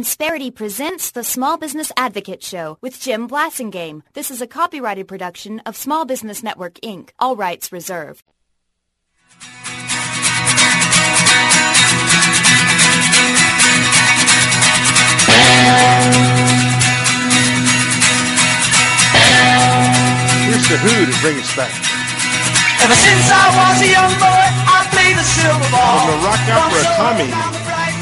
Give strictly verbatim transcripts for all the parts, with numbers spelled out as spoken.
Insperity presents the Small Business Advocate Show with Jim Blasingame. This is a copyrighted production of Small Business Network, Incorporated. All rights reserved. Here's the Who to bring us back. Ever since I was a young boy, I played the silver ball. On the rock opera Tommy.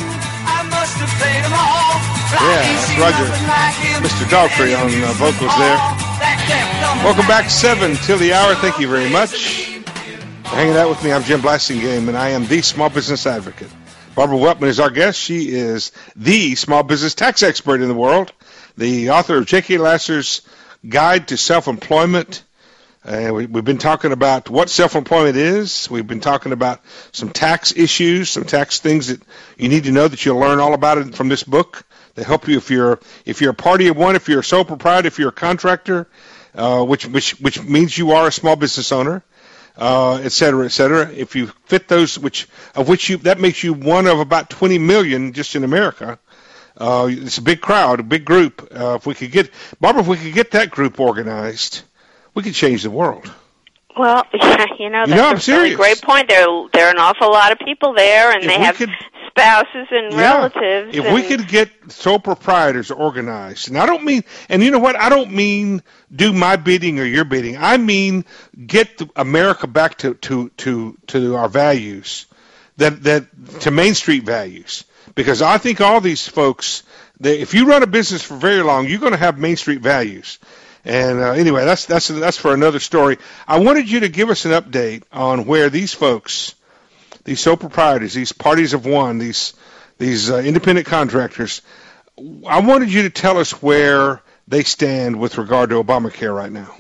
Yeah, that's Roger. Mister Daltrey on uh, vocals there. Welcome back, seven till the hour. Thank you very much for hanging out with me. I'm Jim Blasingame, and I am the Small Business Advocate. Barbara Weltman is our guest. She is the small business tax expert in the world, the author of J K. Lasser's Guide to Self-Employment. Uh, we, we've been talking about what self-employment is. We've been talking about some tax issues, some tax things that you need to know that you'll learn all about it from this book. They help you if you're if you're a party of one, if you're a sole proprietor, if you're a contractor, uh, which which which means you are a small business owner, uh, et cetera, et cetera. If you fit those, which of which you that makes you one of about twenty million just in America. Uh, it's a big crowd, a big group. Uh, if we could get Barbara, if we could get that group organized, we could change the world. Well, yeah, you know, that's you know, I'm a really great point. There, there are an awful lot of people there, and if they have could, spouses and yeah, relatives. If and we could get sole proprietors organized, and I don't mean, and you know what, I don't mean do my bidding or your bidding. I mean get the America back to, to, to, to our values, that that to Main Street values. Because I think all these folks, they, if you run a business for very long, you're going to have Main Street values. And uh, anyway, that's that's that's for another story. I wanted you to give us an update on where these folks, these sole proprietors, these parties of one, these these uh, independent contractors, I wanted you to tell us where they stand with regard to Obamacare right now.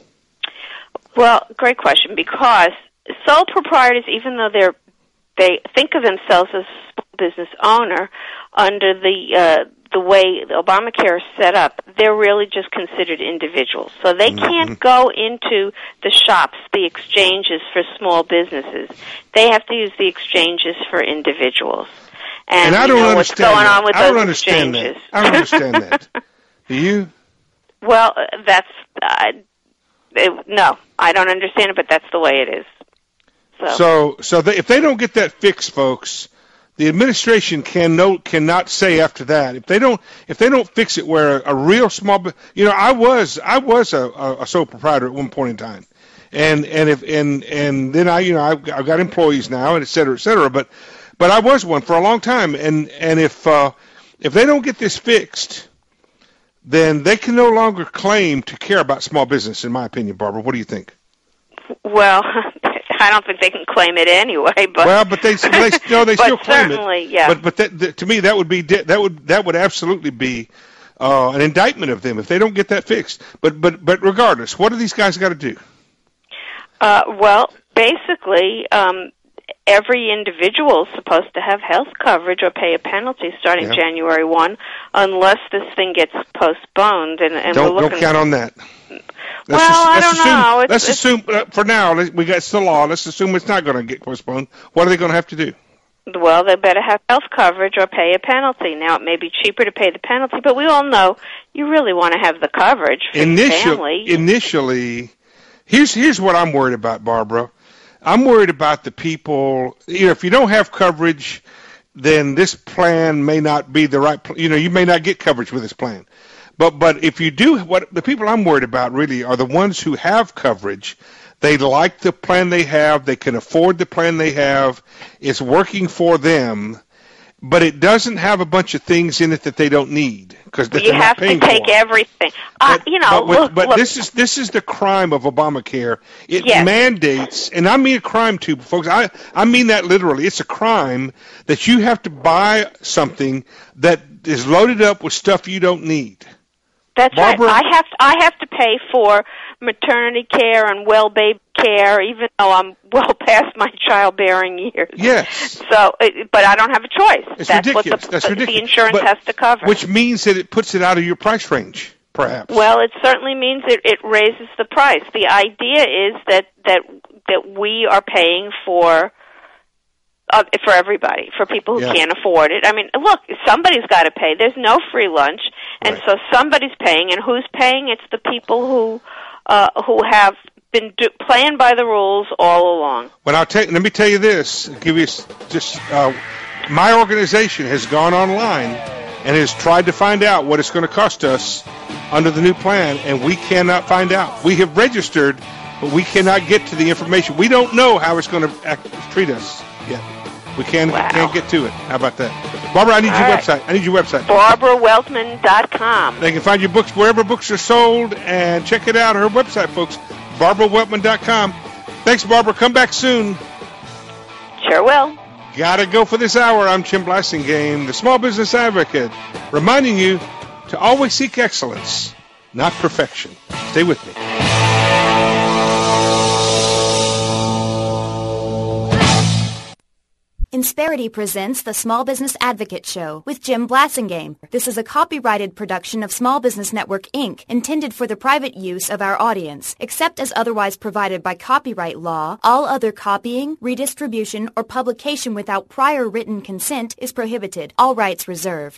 Well, great question, because sole proprietors, even though they're they think of themselves as a small business owner, under the uh, the way Obamacare is set up, they're really just considered individuals. So they mm-hmm. can't go into the shops, the exchanges for small businesses. They have to use the exchanges for individuals. And, and I don't you know understand what's going that. on with I don't those understand exchanges. That. I don't understand that. Do you? Well, that's uh, it, no, I don't understand it, but that's the way it is. So, so, so they, if they don't get that fixed, folks, the administration can no, cannot say after that if they don't if they don't fix it where a, a real small, you know, I was I was a, a, a sole proprietor at one point in time, and and if and and then I you know I've, I've got employees now and et cetera et cetera, but but I was one for a long time, and and if uh, if they don't get this fixed, then they can no longer claim to care about small business. In my opinion, Barbara, what do you think? Well, I don't think they can claim it anyway. But well, but they they no, they still claim it. Yeah. But but that, that, to me that would be that would that would absolutely be uh, an indictment of them if they don't get that fixed. But but but regardless, what do these guys got to do? Uh, well, basically, um, every individual is supposed to have health coverage or pay a penalty starting yeah. January first, unless this thing gets postponed. And, and don't we're looking don't count on that. Let's well, just, I let's don't assume, know. It's, let's it's, assume uh, for now we got the law. Let's assume it's not going to get postponed. What are they going to have to do? Well, they better have health coverage or pay a penalty. Now, it may be cheaper to pay the penalty, but we all know you really want to have the coverage for Initial, your family. Initially, here's here's what I'm worried about, Barbara. I'm worried about the people. You know, if you don't have coverage, then this plan may not be the right. You know, you may not get coverage with this plan. But but if you do, what the people I'm worried about really are the ones who have coverage. They like the plan they have. They can afford the plan they have. It's working for them, but it doesn't have a bunch of things in it that they don't need because they're you not have paying to take for. everything. Uh, But, you know, but, with, look, but look. this is this is the crime of Obamacare. It yes. mandates, and I mean a crime too, folks. I I mean that literally. It's a crime that you have to buy something that is loaded up with stuff you don't need. That's Barbara, right. I have to, I have to pay for maternity care and well baby care, even though I'm well past my childbearing years. Yes. So, but I don't have a choice. It's That's ridiculous. what the, That's the ridiculous. insurance but, has to cover. Which means that it puts it out of your price range, perhaps. Well, it certainly means it, it raises the price. The idea is that that that we are paying for Uh, for everybody, for people who Yeah. can't afford it. I mean, look, somebody's got to pay. There's no free lunch, and Right. so somebody's paying. And who's paying? It's the people who uh, who have been do- playing by the rules all along. Well, I'll tell. Let me tell you this. Give you s- just. Uh, my organization has gone online and has tried to find out what it's going to cost us under the new plan, and we cannot find out. We have registered, but we cannot get to the information. We don't know how it's going to act, treat us yet. We can, Wow. can't get to it. How about that? Barbara, I need All your right. website. I need your website. Barbara Weltman dot com. They can find your books wherever books are sold, and check it out. Her website, folks, Barbara Weltman dot com. Thanks, Barbara. Come back soon. Sure will. Gotta go for this hour. I'm Jim Blasingame, the Small Business Advocate, reminding you to always seek excellence, not perfection. Stay with me. Insperity presents the Small Business Advocate Show with Jim Blasingame. This is a copyrighted production of Small Business Network, Incorporated, intended for the private use of our audience. Except as otherwise provided by copyright law, all other copying, redistribution, or publication without prior written consent is prohibited. All rights reserved.